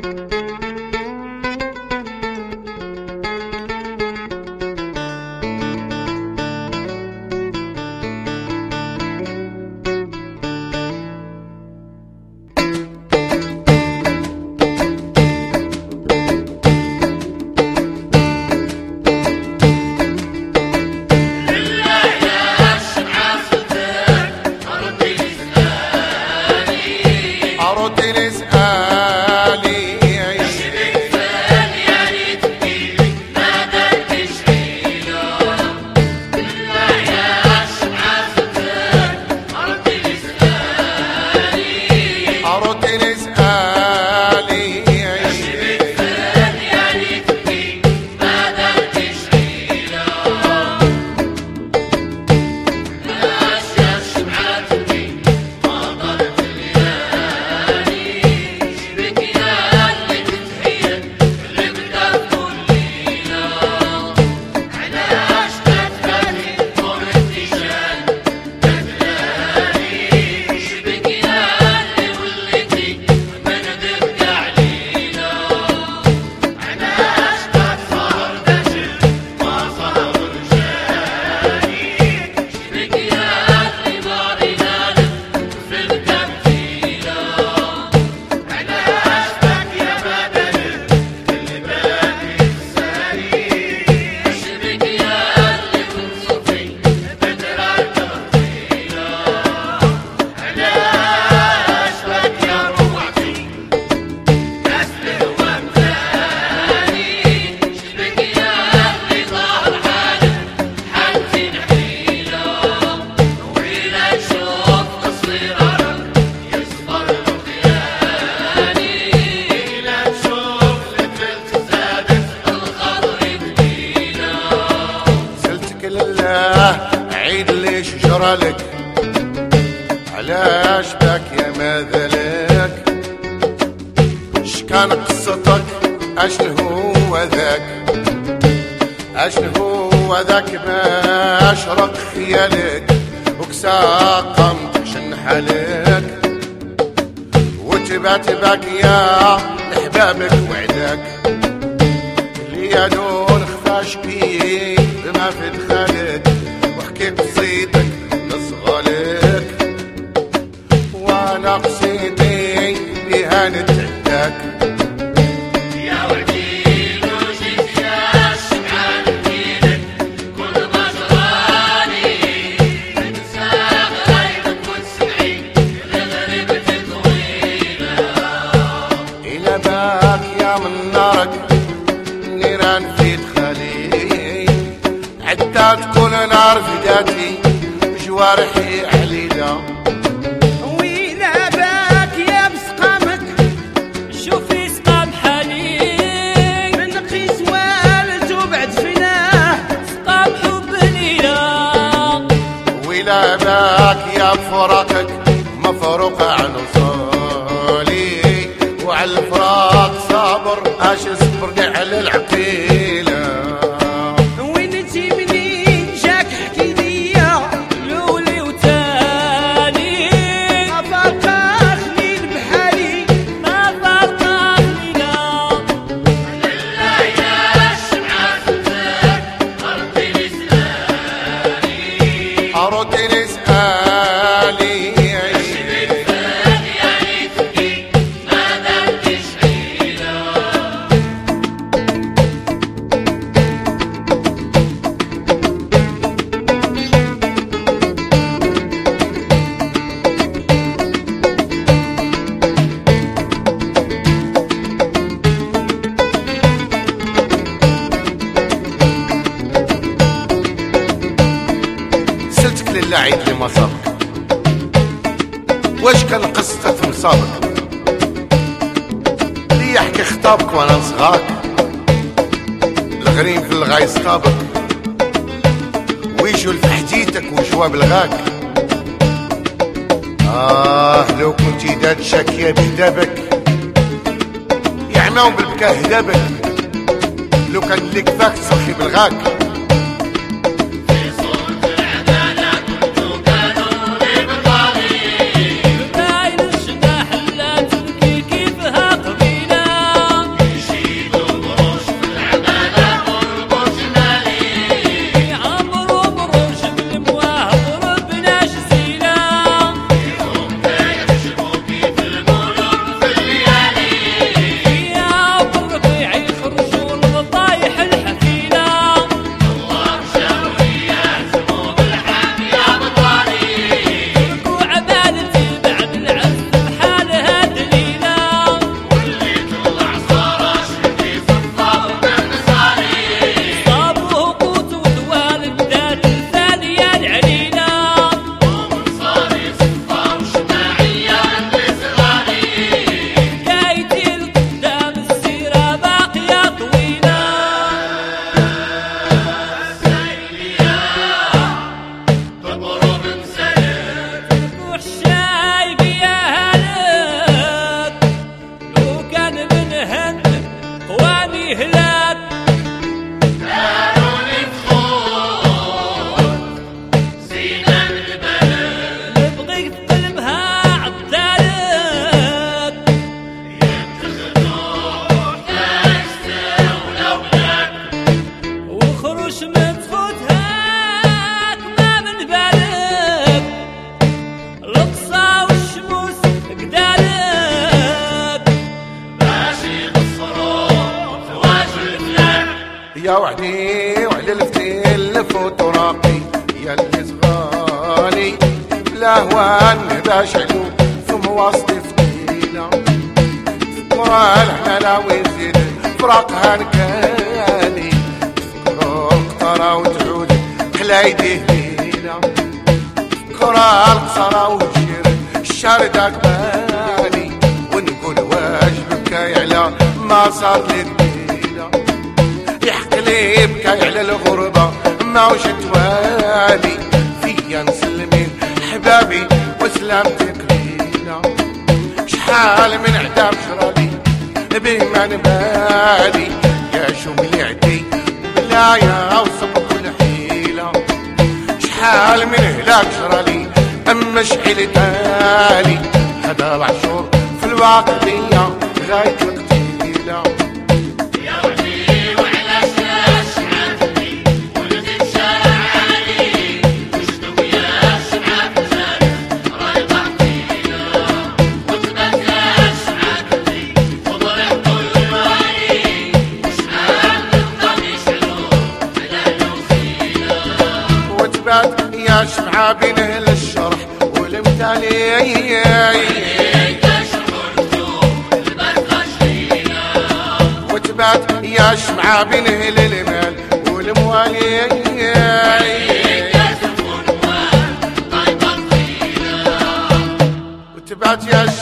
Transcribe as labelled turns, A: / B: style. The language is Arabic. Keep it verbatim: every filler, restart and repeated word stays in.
A: عيد ليش جرالك علاش بك يا ماذلك شكان قصتك اشن هو ذاك اشن هو ذاك باش رق خيالك وكساقم شن حالك وتبات بك يا لحبابك وعداك اللي يدون خفاش بيه بما في دخلك وحكي قصيدك نصغلك وانا قصيدي بها نتعداك
B: يا وكيل وجيت يا شمعان بيدك كل ما جرالي انسى غيبك وتسمعي لغربة طويلة
A: إلى باك يا من نارك نيران في دخلي حتى تكون نار في ذاتي جوارحي عليلة
C: وإلى باك يا بسقامك
D: شوفي سقام حالي
C: من قيس والد وبعد فيناه
D: سقام حب ليلة
A: وإلى باك يا بفراقك مفروق عن وصالي وعلى الفراق صابر اش صبرني على العقيلة
C: وين انتي منين جاك حكي ليا
D: لولي وتالي
C: ما فرقا خليل بحالي
D: ما فرقا فينا
B: لا يا شمعة فتاك أرضي لساني
A: أرد نسألي
B: بالفان يعني تبكي ماذا تشعيلا
A: سلتك لله عيد لي مصابك واش كان قصتك في مصابك لي يحكي خطابك وانا نصغاك الغريم في الغاي صطابك ويجوا لفحديتك وجواب الغاك آه لو كنتي داد شاكية بهدابك يعماو بالبكا هدابك لو كان لك فاك تصخي بالغاك
B: في صوت العدالة كنتو كانوا لي بالطريق
D: باين الجناح لا تبكي كيفها قبيلة واني هلاك
B: كانوا الفخور زينة البلد
D: نبغي في قلبها عالدارك
B: يتخذوا تاجته ولولاد
D: وخروش متفوتها ما من بالك القصة والشموس قدالك
B: باش يقصروا زواج الفلان
A: يا وحدي وعلى الفتيل فوت وراقي يا اللي صغالي بلا هوان باش علو ثم وسط فتيلة تذكرها الحملة ويزيد فراقها نكالي تذكرها القطرة وتعود حلايدي هليلة تذكرها القصرة وتشير الشاردة قبالي ونقول واجب بكاي على ما صار لي الليلة يحق لي بكاي على الغربة ما وش توالي فيا نسلمين حبابي وسلامتك لينا شحال من عذاب جرالي بما نبالي يا شو ملي عدي بلا يا وصب كل حيلة شحال من هلاك جرالي اما شحال تالي هذا العشور في الواقعية غاية القتيلة
B: يا وحدي وعلاش شحاتني ولدت شارعاني وشنو يا شحات زاد راي ضحكينا وتبات يا شحاتني وضرحت الوالي وشحال نقدر يشعلوا على نوفينا
A: وتبات يا شمعة بين اهل الشرح والمثالي وتبات يا شمعة بين اهل المال والموالي وتبات يا